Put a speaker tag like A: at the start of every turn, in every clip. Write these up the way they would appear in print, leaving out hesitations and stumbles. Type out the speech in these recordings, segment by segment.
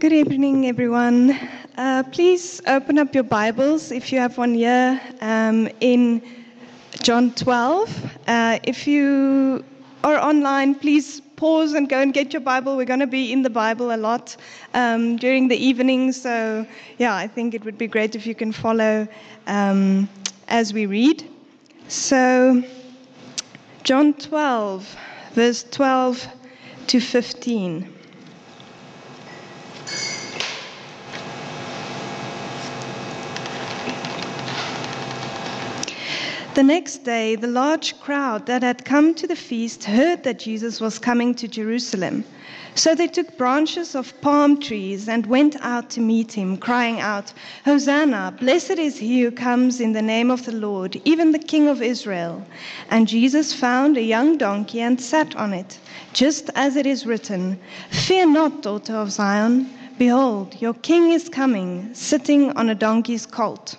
A: Good evening, everyone. Please open up your Bibles, if you have one here, in John 12. If you are online, please pause and go and get your Bible. We're going to be in the Bible a lot during the evening, so I think it would be great if you can follow as we read. So, John 12, verse 12 to 15. The next day, the large crowd that had come to the feast heard that Jesus was coming to Jerusalem. So they took branches of palm trees and went out to meet him, crying out, "Hosanna, blessed is he who comes in the name of the Lord, even the King of Israel." And Jesus found a young donkey and sat on it, just as it is written, "Fear not, daughter of Zion. Behold, your king is coming, sitting on a donkey's colt."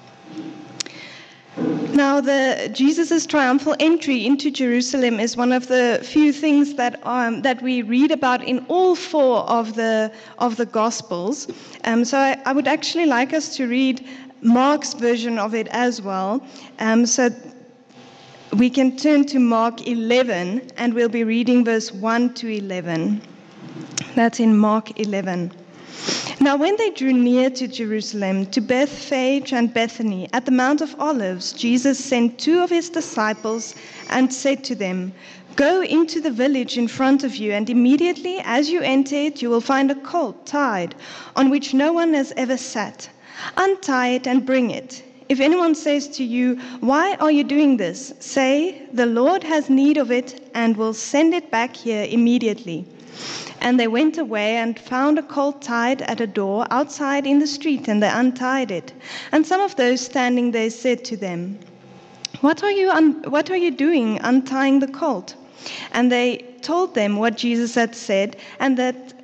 A: Now, Jesus' triumphal entry into Jerusalem is one of the few things that we read about in all four of the Gospels. So I would actually like us to read Mark's version of it as well. So we can turn to Mark 11, and we'll be reading verse 1 to 11. That's in Mark 11. Now when they drew near to Jerusalem, to Bethphage and Bethany, at the Mount of Olives, Jesus sent two of his disciples and said to them, "Go into the village in front of you, and immediately as you enter it, you will find a colt tied, on which no one has ever sat. Untie it and bring it. If anyone says to you, 'Why are you doing this?' say, 'The Lord has need of it and will send it back here immediately.'" And they went away and found a colt tied at a door outside in the street, and they untied it. And some of those standing there said to them, What are you doing untying the colt?" And they told them what Jesus had said, and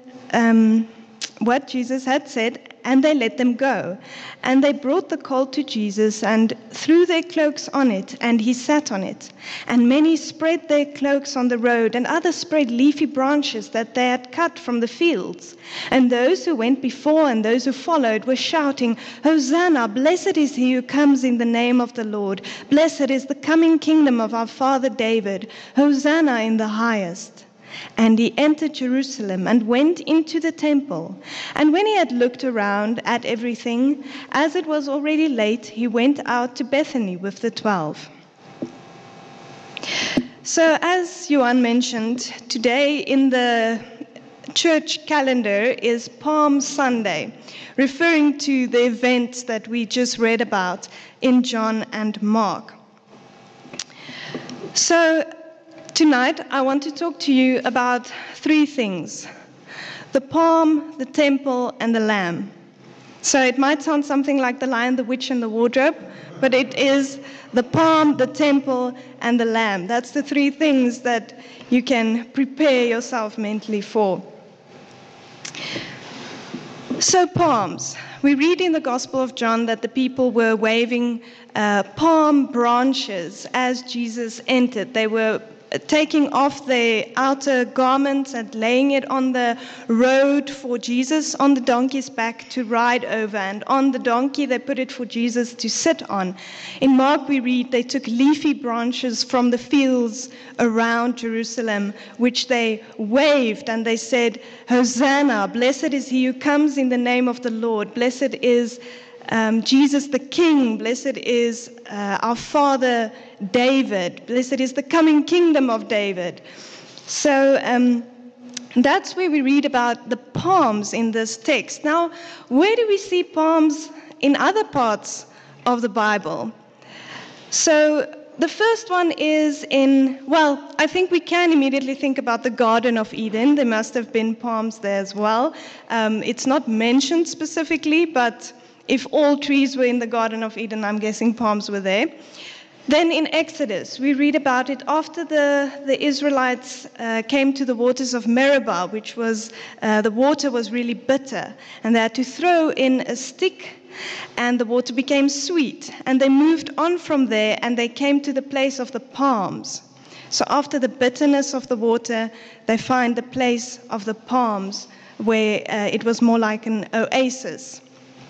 A: and they let them go. And they brought the colt to Jesus and threw their cloaks on it, and he sat on it. And many spread their cloaks on the road, and others spread leafy branches that they had cut from the fields. And those who went before and those who followed were shouting, "Hosanna, blessed is he who comes in the name of the Lord. Blessed is the coming kingdom of our father David. Hosanna in the highest." And he entered Jerusalem and went into the temple. And when he had looked around at everything, as it was already late, he went out to Bethany with the 12. So as Johan mentioned, today in the church calendar is Palm Sunday, referring to the events that we just read about in John and Mark. So tonight, I want to talk to you about three things: the palm, the temple, and the lamb. So it might sound something like The Lion, the Witch, and the Wardrobe, but it is the palm, the temple, and the lamb. That's the three things that you can prepare yourself mentally for. So palms. We read in the Gospel of John that the people were waving palm branches as Jesus entered. They were taking off their outer garments and laying it on the road for Jesus on the donkey's back to ride over. And on the donkey, they put it for Jesus to sit on. In Mark, we read they took leafy branches from the fields around Jerusalem, which they waved, and they said, "Hosanna, blessed is he who comes in the name of the Lord. Blessed is Jesus the King. Blessed is our father David. Blessed is the coming kingdom of David." So that's where we read about the palms in this text. Now, where do we see palms in other parts of the Bible? So the first one is I think we can immediately think about the Garden of Eden. There must have been palms there as well. It's not mentioned specifically, but if all trees were in the Garden of Eden, I'm guessing palms were there. Then in Exodus, we read about it after the Israelites came to the waters of Meribah, which was, the water was really bitter, and they had to throw in a stick, and the water became sweet. And they moved on from there, and they came to the place of the palms. So after the bitterness of the water, they find the place of the palms where it was more like an oasis.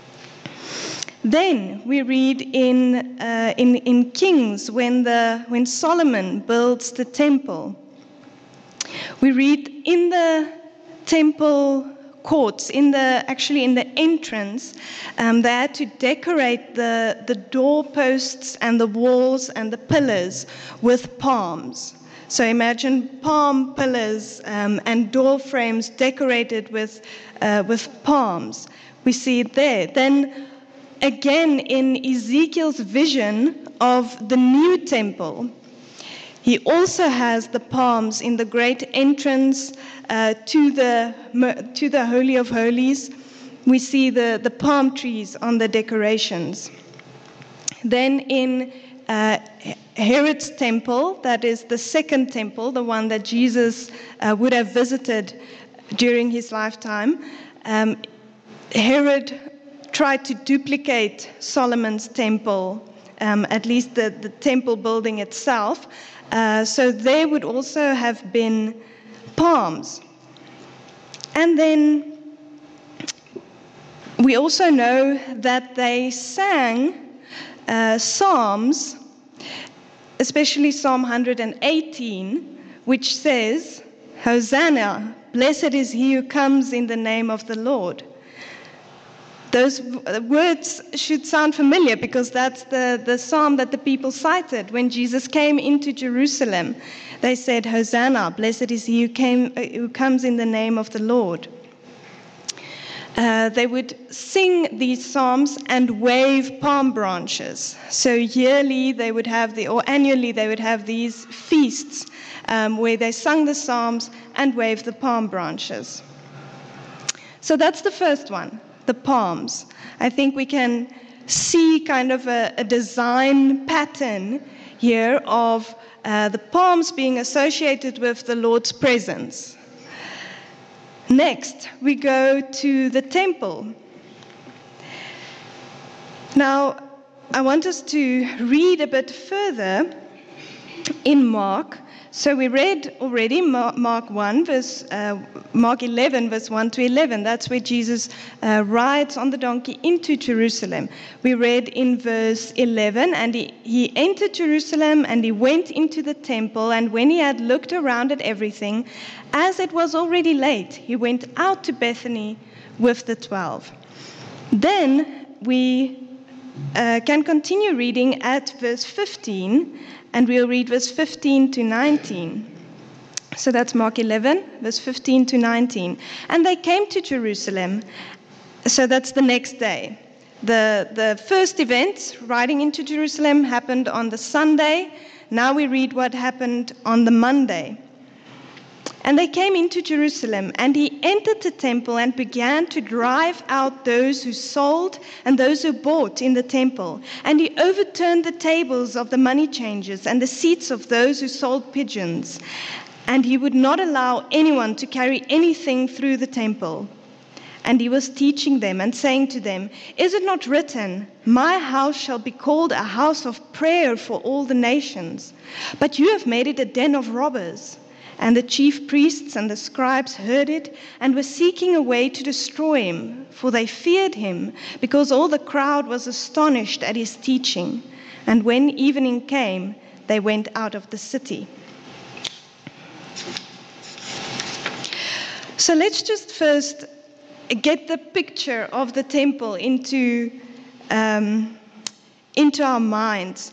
A: Then we read in Kings when Solomon builds the temple. We read in the temple courts, in the entrance, they had to decorate the doorposts and the walls and the pillars with palms. So imagine palm pillars and door frames decorated with palms. We see it there. Then again in Ezekiel's vision of the new temple, he also has the palms in the great entrance to the Holy of Holies. We see the palm trees on the decorations. Then in Herod's temple, that is the second temple, the one that Jesus would have visited during his lifetime, Herod tried to duplicate Solomon's temple, at least the temple building itself. So there would also have been palms. And then we also know that they sang psalms, especially Psalm 118, which says, "Hosanna, blessed is he who comes in the name of the Lord." Those words should sound familiar because that's the psalm that the people cited when Jesus came into Jerusalem. They said, "Hosanna, blessed is he who comes in the name of the Lord." They would sing these psalms and wave palm branches. So yearly they would have or annually they would have these feasts where they sung the psalms and waved the palm branches. So that's the first one, the palms. I think we can see kind of a design pattern here of the palms being associated with the Lord's presence. Next, we go to the temple. Now, I want us to read a bit further in Mark. So we read already Mark 11, verse 1 to 11. That's where Jesus rides on the donkey into Jerusalem. We read in verse 11, "And he entered Jerusalem, and he went into the temple, and when he had looked around at everything, as it was already late, he went out to Bethany with the 12. Then we can continue reading at verse 15, and we'll read verse 15 to 19. So that's Mark 11, verse 15 to 19. "And they came to Jerusalem." So that's the next day. The first event, riding into Jerusalem, happened on the Sunday. Now we read what happened on the Monday. "And they came into Jerusalem, and he entered the temple and began to drive out those who sold and those who bought in the temple. And he overturned the tables of the money changers and the seats of those who sold pigeons. And he would not allow anyone to carry anything through the temple. And he was teaching them and saying to them, 'Is it not written, my house shall be called a house of prayer for all the nations? But you have made it a den of robbers.' And the chief priests and the scribes heard it and were seeking a way to destroy him, for they feared him, because all the crowd was astonished at his teaching. And when evening came, they went out of the city." So let's just first get the picture of the temple into our minds.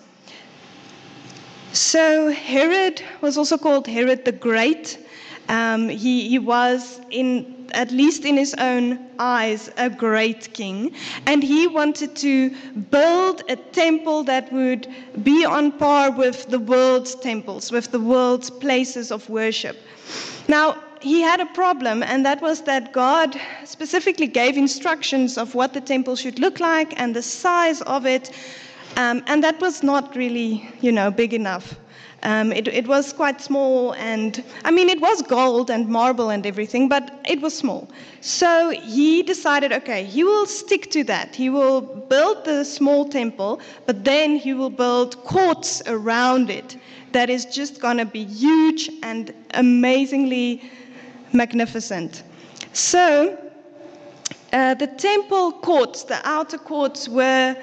A: So Herod was also called Herod the Great. He was, at least in his own eyes, a great king. And he wanted to build a temple that would be on par with the world's temples, with the world's places of worship. Now, he had a problem, and that was that God specifically gave instructions of what the temple should look like and the size of it. And that was not really, big enough. It was quite small, and it was gold and marble and everything, but it was small. So he decided, okay, he will stick to that. He will build the small temple, but then he will build courts around it that is just going to be huge and amazingly magnificent. So the temple courts, the outer courts, were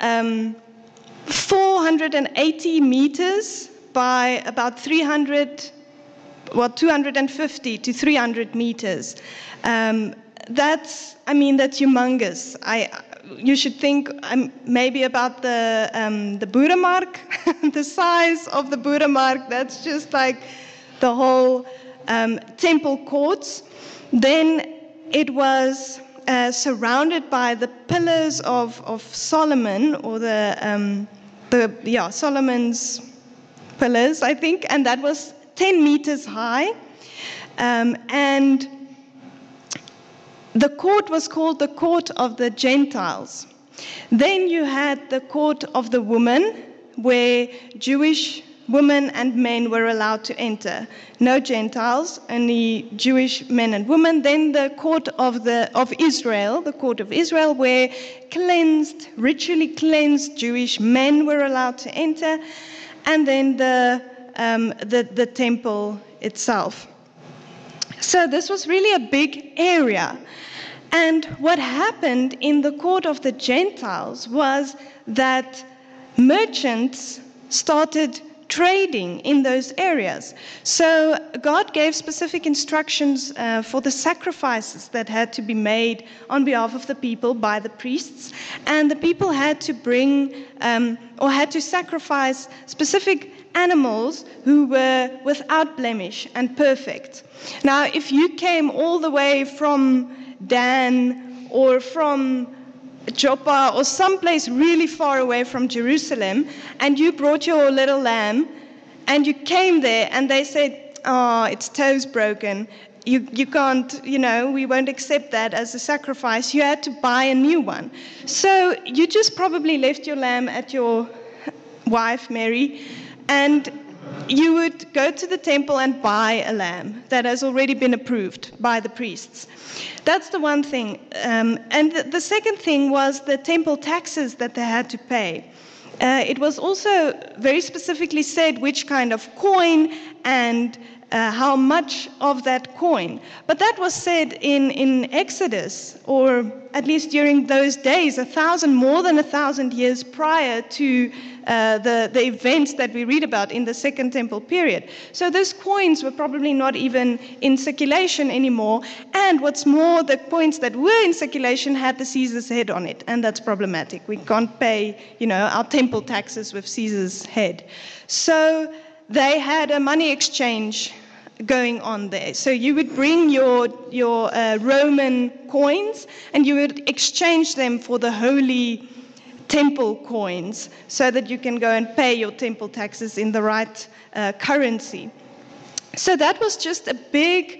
A: 480 meters by about 250 to 300 meters. That's humongous. You should think maybe about the Boeremark, the size of the Boeremark. That's just like the whole temple courts. Then it was surrounded by the pillars of Solomon, or Solomon's pillars, I think, and that was 10 meters high, and the court was called the Court of the Gentiles. Then you had the Court of the Woman, where Jewish women and men were allowed to enter. No Gentiles, only Jewish men and women. Then the Court of Israel, the Court of Israel, where ritually cleansed Jewish men were allowed to enter. And then the temple itself. So this was really a big area. And what happened in the Court of the Gentiles was that merchants started trading in those areas. So God gave specific instructions for the sacrifices that had to be made on behalf of the people by the priests, and the people had to bring or had to sacrifice specific animals who were without blemish and perfect. Now, if you came all the way from Dan or from Joppa or someplace really far away from Jerusalem, and you brought your little lamb, and you came there, and they said, "Oh, its toe's broken. You can't, we won't accept that as a sacrifice." You had to buy a new one. So you just probably left your lamb at your wife, Mary, and you would go to the temple and buy a lamb that has already been approved by the priests. That's the one thing. And the second thing was the temple taxes that they had to pay. It was also very specifically said which kind of coin and how much of that coin. But that was said in Exodus, or at least during those days, more than 1,000 years prior to the events that we read about in the Second Temple period. So those coins were probably not even in circulation anymore. And what's more, the coins that were in circulation had the Caesar's head on it, and that's problematic. We can't pay, our temple taxes with Caesar's head. So they had a money exchange going on there. So you would bring your Roman coins, and you would exchange them for the holy temple coins, so that you can go and pay your temple taxes in the right currency. So that was just a big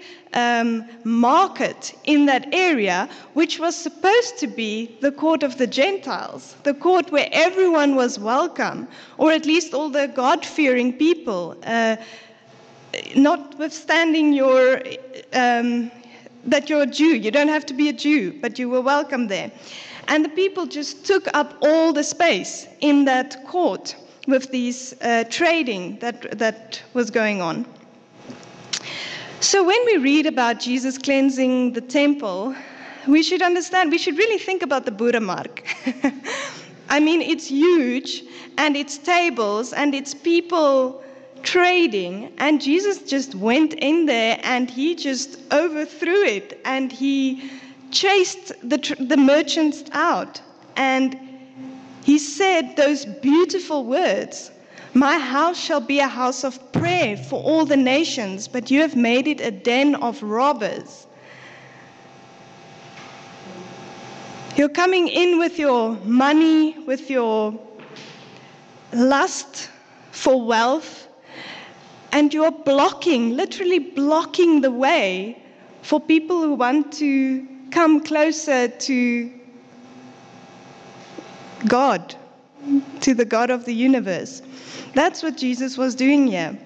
A: market in that area, which was supposed to be the court of the Gentiles, the court where everyone was welcome, or at least all the God-fearing people, notwithstanding that you're a Jew. You don't have to be a Jew, but you were welcome there. And the people just took up all the space in that court with these trading that was going on. So when we read about Jesus cleansing the temple, we should really think about the Boeremark. I mean, it's huge, and it's tables, and it's people trading, and Jesus just went in there, and he just overthrew it, and he chased the merchants out, and he said those beautiful words, "My house shall be a house of prayer for all the nations, but you have made it a den of robbers." You're coming in with your money, with your lust for wealth, and you're literally blocking the way for people who want to come closer to God, to the God of the universe. That's what Jesus was doing here.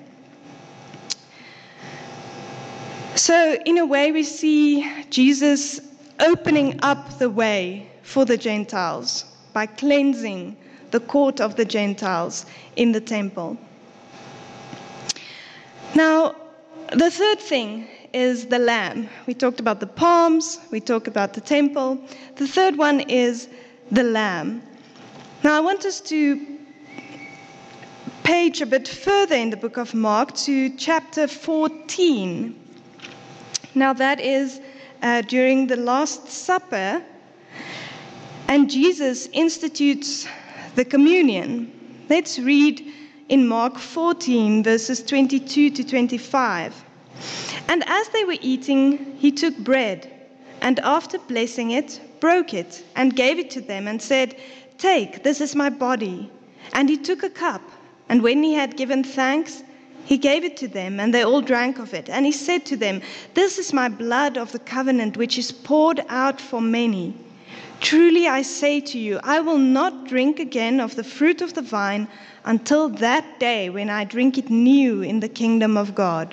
A: So in a way, we see Jesus opening up the way for the Gentiles by cleansing the court of the Gentiles in the temple. Now, the third thing is the Lamb. We talked about the palms, we talked about the temple. The third one is the Lamb. Now I want us to page a bit further in the book of Mark to chapter 14. Now that is during the Last Supper, and Jesus institutes the communion. Let's read in Mark 14, verses 22 to 25. And as they were eating, he took bread, and after blessing it, broke it, and gave it to them, and said, "Take, this is my body." And he took a cup, and when he had given thanks, he gave it to them, and they all drank of it. And he said to them, "This is my blood of the covenant, which is poured out for many. Truly I say to you, I will not drink again of the fruit of the vine until that day when I drink it new in the kingdom of God."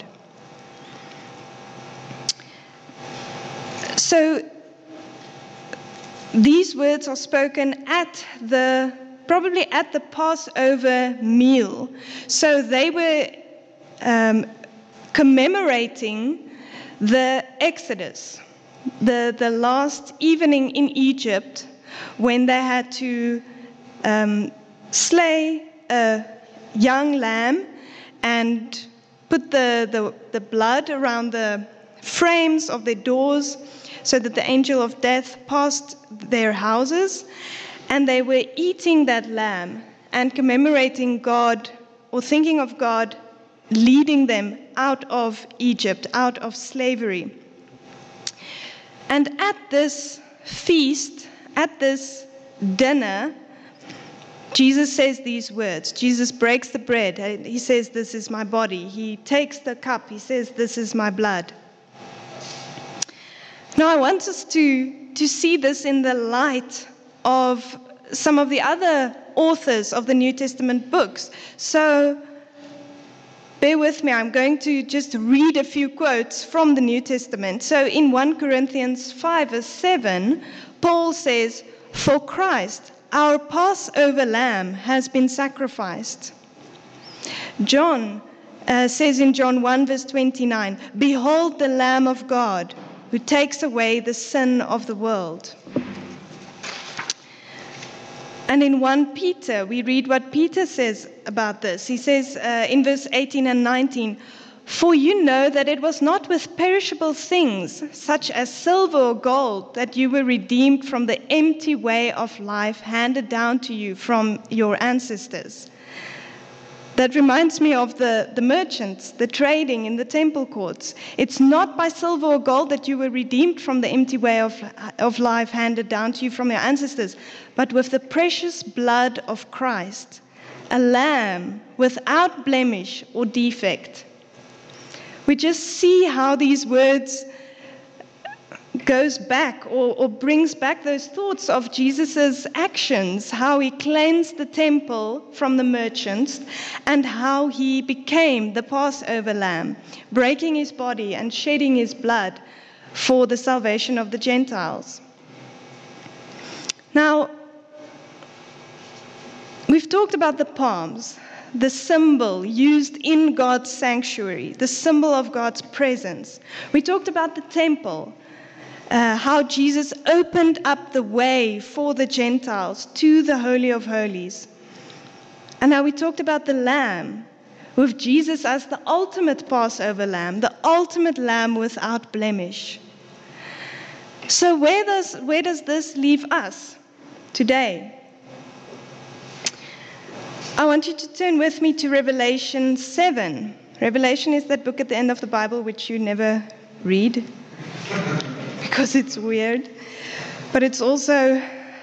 A: So these words are spoken probably at the Passover meal. So they were commemorating the Exodus, the last evening in Egypt when they had to slay a young lamb and put the blood around the frames of their doors so that the angel of death passed their houses, and they were eating that lamb and commemorating God, or thinking of God leading them out of Egypt, out of slavery. And at this feast, at this dinner, Jesus says these words. Jesus breaks the bread. He says, "This is my body." He takes the cup. He says, "This is my blood." Now I want us to see this in the light of some of the other authors of the New Testament books. So bear with me, I'm going to just read a few quotes from the New Testament. So in 1 Corinthians 5, verse 7, Paul says, "For Christ, our Passover lamb, has been sacrificed." John says in John 1, verse 29, "Behold the Lamb of God, who takes away the sin of the world." And in 1 Peter, we read what Peter says about this. He says in verse 18 and 19, "For you know that it was not with perishable things, such as silver or gold, that you were redeemed from the empty way of life handed down to you from your ancestors." That reminds me of the merchants, the trading in the temple courts. It's not by silver or gold that you were redeemed from the empty way of life handed down to you from your ancestors, but with the precious blood of Christ, a lamb without blemish or defect. We just see how these words goes back or brings back those thoughts of Jesus' actions, how he cleansed the temple from the merchants and how he became the Passover lamb, breaking his body and shedding his blood for the salvation of the Gentiles. Now, we've talked about the palms, the symbol used in God's sanctuary, the symbol of God's presence. We talked about the temple, how Jesus opened up the way for the Gentiles to the Holy of Holies. And now we talked about the Lamb, with Jesus as the ultimate Passover lamb, the ultimate lamb without blemish. So where does this leave us today? I want you to turn with me to Revelation 7. Revelation is that book at the end of the Bible which you never read because it's weird, but it's also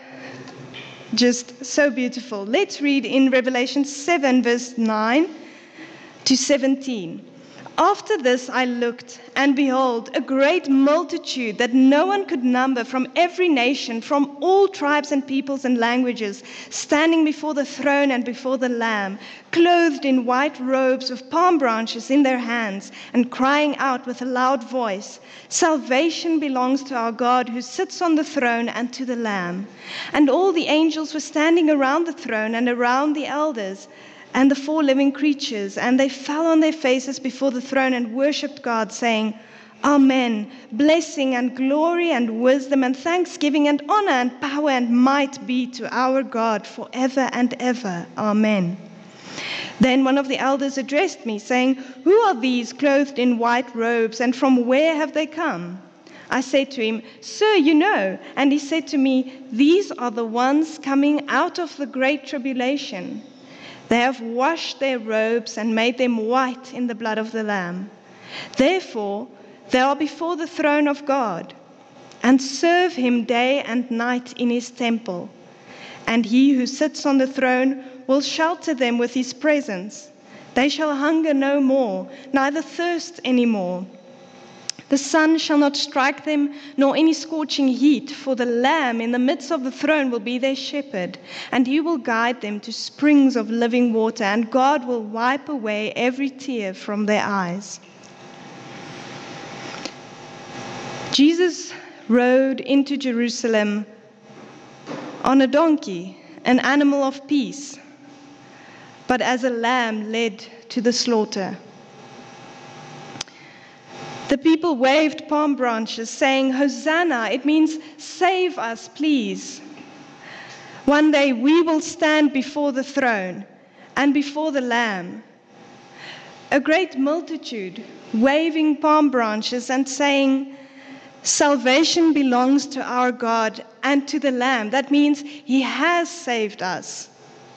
A: just so beautiful. Let's read in Revelation 7, verse 9 to 17. "After this I looked, and behold, a great multitude that no one could number, from every nation, from all tribes and peoples and languages, standing before the throne and before the Lamb, clothed in white robes with palm branches in their hands, and crying out with a loud voice, 'Salvation belongs to our God who sits on the throne and to the Lamb.' And all the angels were standing around the throne and around the elders and the 4 living creatures, and they fell on their faces before the throne and worshipped God, saying, Amen. Blessing and glory and wisdom and thanksgiving and honor and power and might be to our God forever and ever. Amen. Then one of the elders addressed me, saying, "Who are these clothed in white robes, and from where have they come?" I said to him, "Sir, you know." And he said to me, "These are the ones coming out of the great tribulation. They have washed their robes and made them white in the blood of the Lamb. Therefore, they are before the throne of God, and serve him day and night in his temple. And he who sits on the throne will shelter them with his presence. They shall hunger no more, neither thirst any more. The sun shall not strike them, nor any scorching heat, for the Lamb in the midst of the throne will be their shepherd, and he will guide them to springs of living water, and God will wipe away every tear from their eyes." Jesus rode into Jerusalem on a donkey, an animal of peace, but as a lamb led to the slaughter. The people waved palm branches, saying, "Hosanna," it means "save us, please." One day we will stand before the throne and before the Lamb. A great multitude waving palm branches and saying, "Salvation belongs to our God and to the Lamb." That means he has saved us.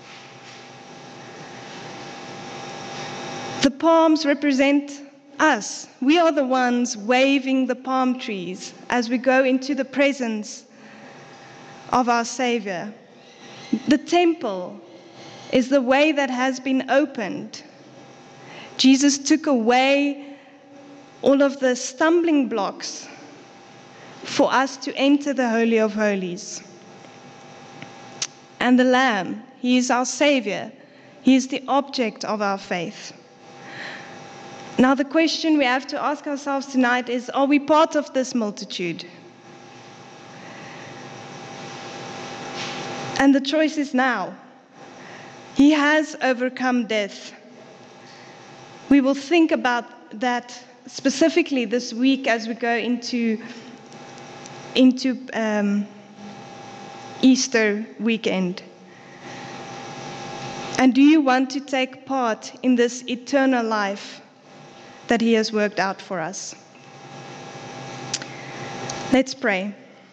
A: The palms represent us. We are the ones waving the palm trees as we go into the presence of our Savior. The temple is the way that has been opened. Jesus took away all of the stumbling blocks for us to enter the Holy of Holies. And the Lamb, he is our Savior. He is the object of our faith. Now the question we have to ask ourselves tonight is, are we part of this multitude? And the choice is now. He has overcome death. We will think about that specifically this week as we go into Easter weekend. And do you want to take part in this eternal life that he has worked out for us? Let's pray.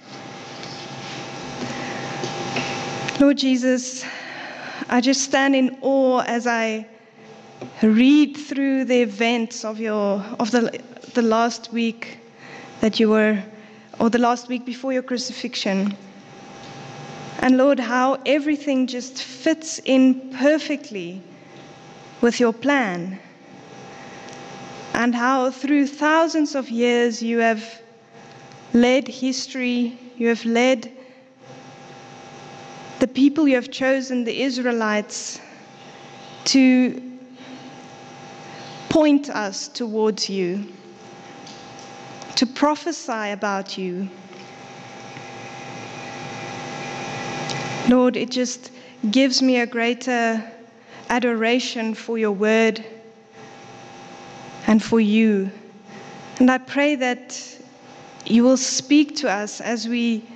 A: Lord Jesus, I just stand in awe as I read through the events of the last week that you were, or the last week before your crucifixion. And Lord, how everything just fits in perfectly with your plan. And how through thousands of years you have led history, you have led the people you have chosen, the Israelites, to point us towards you, to prophesy about you. Lord, it just gives me a greater adoration for your word and for you. And I pray that you will speak to us as we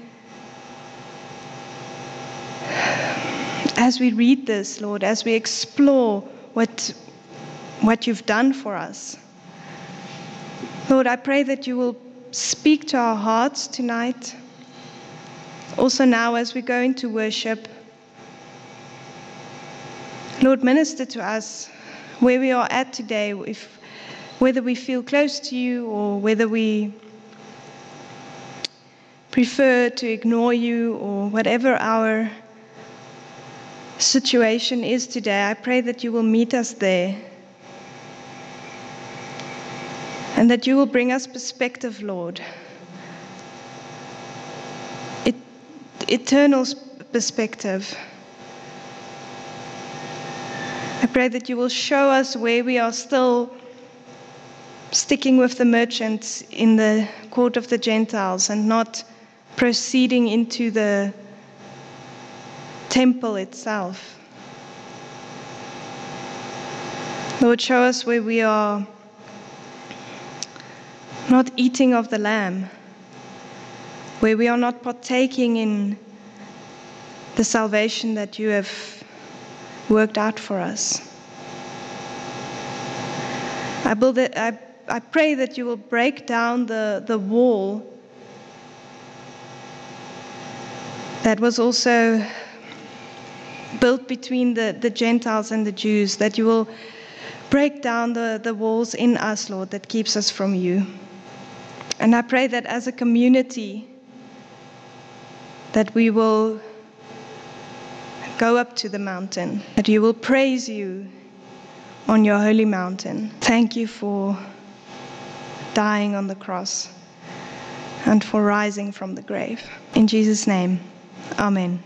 A: read this, Lord, as we explore what you've done for us. Lord, I pray that you will speak to our hearts tonight. Also now as we go into worship. Lord, minister to us where we are at today, whether we feel close to you or whether we prefer to ignore you, or whatever our situation is today. I pray that you will meet us there and that you will bring us perspective, Lord. Eternal perspective. I pray that you will show us where we are still sticking with the merchants in the court of the Gentiles and not proceeding into the temple itself. Lord, show us where we are not eating of the lamb, where we are not partaking in the salvation that you have worked out for us. I pray that you will break down the wall that was also built between the Gentiles and the Jews, that you will break down the walls in us, Lord, that keeps us from you. And I pray that as a community, that we will go up to the mountain, that you will praise you on your holy mountain. Thank you for dying on the cross and for rising from the grave. In Jesus' name, amen.